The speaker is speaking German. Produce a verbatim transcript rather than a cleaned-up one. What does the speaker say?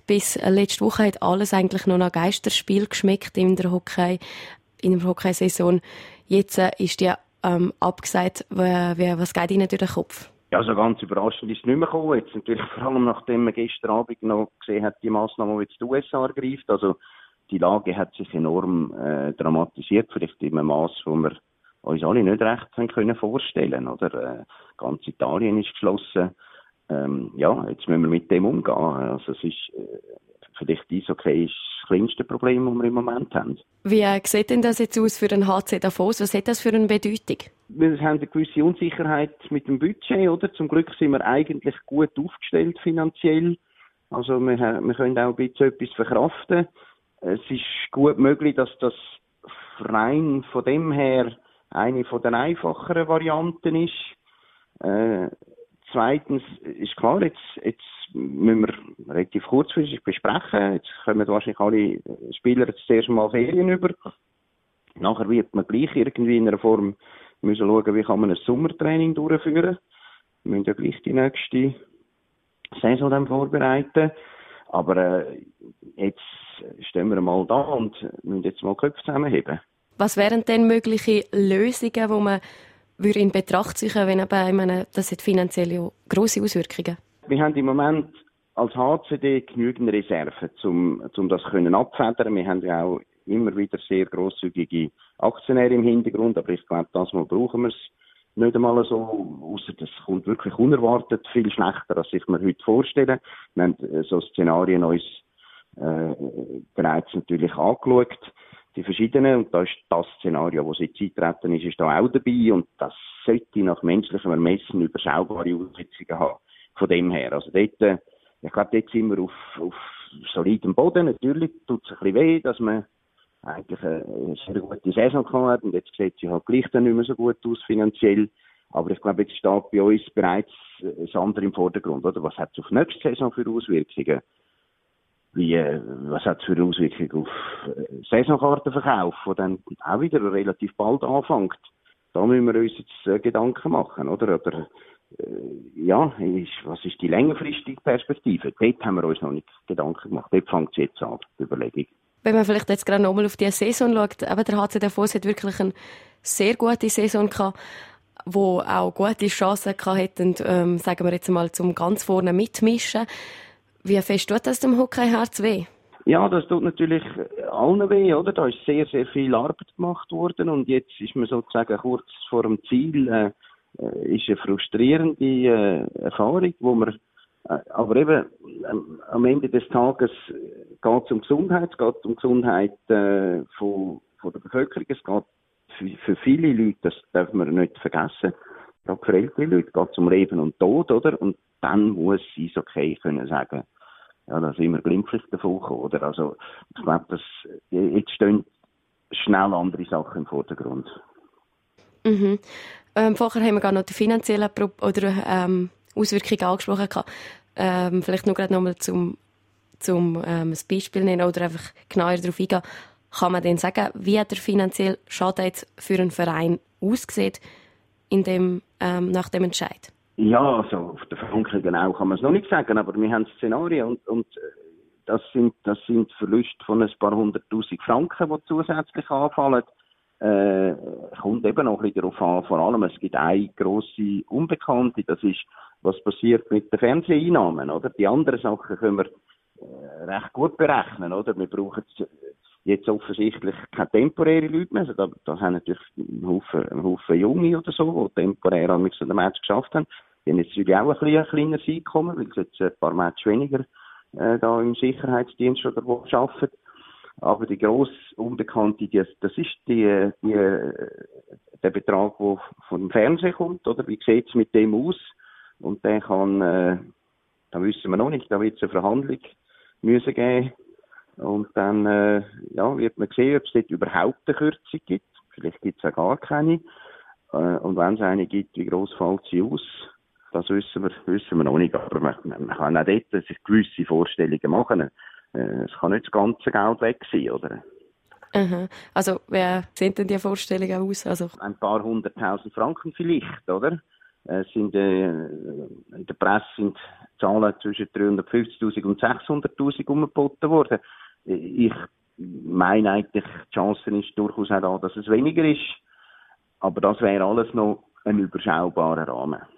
bis letzte Woche hat alles eigentlich noch nach Geisterspiel geschmeckt in der Hockey, in der Hockeysaison. Jetzt äh, ist die ähm, abgesagt. Wie, was geht Ihnen durch den Kopf? Ja, so ganz überraschend ist es nicht mehr gekommen. Jetzt natürlich vor allem, nachdem man gestern Abend noch gesehen hat, die Massnahmen, die jetzt die U S A ergreift. Also, die Lage hat sich enorm äh, dramatisiert, vielleicht in einem Maß, wo wir uns alle nicht recht haben können vorstellen, oder? Äh, ganz Italien ist geschlossen. Ähm, ja, jetzt müssen wir mit dem umgehen. Also, es ist, äh, vielleicht Eishockey ist das kleinste Problem, das wir im Moment haben. Wie sieht denn das jetzt aus für den H C Davos? Was hat das für eine Bedeutung? Wir haben eine gewisse Unsicherheit mit dem Budget, oder? Zum Glück sind wir eigentlich gut aufgestellt finanziell. Also wir, wir können auch ein bisschen etwas verkraften. Es ist gut möglich, dass das rein von dem her eine von den einfacheren Varianten ist. Äh, zweitens ist klar, jetzt, jetzt müssen wir relativ kurzfristig besprechen. Jetzt kommen wahrscheinlich alle Spieler jetzt zuerst mal Ferien über. Nachher wird man gleich irgendwie in einer Form müssen schauen, wie kann man ein Sommertraining durchführen. Wir müssen ja gleich die nächste Saison dann vorbereiten. Aber äh, jetzt stehen wir mal da und müssen jetzt mal Köpfe zusammenheben. Was wären denn mögliche Lösungen, die man würde in Betracht ziehen, wenn eben, ich meine, das hat finanziell ja grosse Auswirkungen? Wir haben im Moment als H C D genügend Reserven, um, um das können abfedern. Wir haben ja auch immer wieder sehr grosszügige Aktionäre im Hintergrund, aber ich glaube, das Mal brauchen wir es nicht einmal so, außer das kommt wirklich unerwartet viel schlechter, als ich mir heute vorstelle. Wir haben so Szenarien uns äh, bereits natürlich angeschaut, die verschiedenen, und da ist das Szenario, das jetzt eintreten ist, ist da auch dabei, und das sollte nach menschlichem Ermessen überschaubare Auswirkungen haben. Von dem her, also dort, äh, ich glaube, dort sind wir auf, auf solidem Boden. Natürlich tut es ein bisschen weh, dass man eigentlich eine sehr gute Saison hat, und jetzt sieht sie halt gleich dann nicht mehr so gut aus finanziell. Aber ich glaube, jetzt steht bei uns bereits das andere im Vordergrund, oder? Was hat es auf nächste Saison für Auswirkungen? Wie, äh, was hat es für Auswirkungen auf äh, Saisonkartenverkauf, der dann auch wieder relativ bald anfängt? Da müssen wir uns jetzt äh, Gedanken machen, oder? Oder äh, ja, ist, was ist die längerfristige Perspektive? Dort haben wir uns noch nicht Gedanken gemacht. Dort fängt es jetzt an, die Überlegung. Wenn man vielleicht jetzt gerade nochmal auf die Saison schaut, eben der H C Davos hat wirklich eine sehr gute Saison gehabt, wo auch gute Chancen gehabt hätten, ähm, sagen wir jetzt mal, zum ganz vorne mitmischen. Wie fest tut das dem Hockeyherz weh? Ja, das tut natürlich allen weh, oder? Da ist sehr, sehr viel Arbeit gemacht worden, und jetzt ist man sozusagen kurz vor dem Ziel, äh, ist eine frustrierende äh, Erfahrung, wo man äh, aber eben ähm, am Ende des Tages geht es um Gesundheit, es geht um Gesundheit äh, von, von der Bevölkerung, es geht für, für viele Leute, das darf man nicht vergessen, gerade für ältere Leute geht es um Leben und Tod, oder? Und dann muss es okay können sagen, ja, da sind wir glimpflich davon gekommen, oder? Also, ich glaube, dass jetzt stehen schnell andere Sachen im Vordergrund. Mhm. Ähm, vorher haben wir gar noch die finanziellen Pro- oder, ähm, Auswirkungen angesprochen. Ähm, vielleicht nur gerade noch mal zum, zum ähm, ein Beispiel nennen oder einfach genauer darauf eingehen. Kann man denn sagen, wie hat der finanzielle Schaden jetzt für einen Verein aussieht in dem, ähm, nach dem Entscheid? Ja, also auf der Franken genau kann man es noch nicht sagen, aber wir haben Szenarien, und, und das sind das sind Verluste von ein paar hunderttausend Franken, die zusätzlich anfallen. Äh, kommt eben noch ein bisschen darauf an, vor allem, es gibt eine grosse Unbekannte, das ist, was passiert mit den Fernseheinnahmen, oder? Die anderen Sachen können wir äh, recht gut berechnen, oder? Wir brauchen jetzt offensichtlich keine temporären Leute mehr, also da, da haben natürlich einen Haufen, einen Haufen Junge oder so, die temporär an den Match geschafft haben. Die haben jetzt natürlich auch ein bisschen ein kleines Einkommen, weil sie jetzt ein paar Matches weniger äh, da im Sicherheitsdienst oder wo arbeiten. Aber die grosse Unbekannte, die, das ist die, die, der Betrag, der vom Fernsehen kommt, oder? Wie sieht es mit dem aus? Und der kann, äh, da wissen wir noch nicht, da wird es eine Verhandlung müssen geben. Und dann äh, ja, wird man sehen, ob es dort überhaupt eine Kürzung gibt. Vielleicht gibt es auch gar keine. Äh, und wenn es eine gibt, wie gross fällt sie aus? Das wissen wir, wissen wir noch nicht. Aber man, man kann auch dort sich gewisse Vorstellungen machen. Äh, es kann nicht das ganze Geld weg sein, oder? Aha. Also, wie sehen denn die Vorstellungen aus? Also ein paar hunderttausend Franken vielleicht, oder? Es sind, äh, in der Presse sind Zahlen zwischen dreihundertfünfzigtausend und sechshunderttausend umgeboten worden. Ich meine eigentlich, die Chance ist durchaus auch da, dass es weniger ist. Aber das wäre alles noch ein überschaubarer Rahmen.